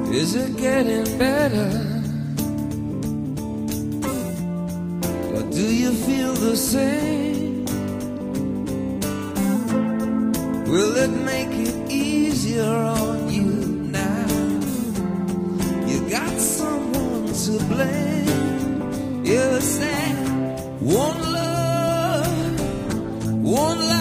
Is it getting better? Or do you feel the same? Will it make it easier on you now? You got someone to blame. You said one love, one life.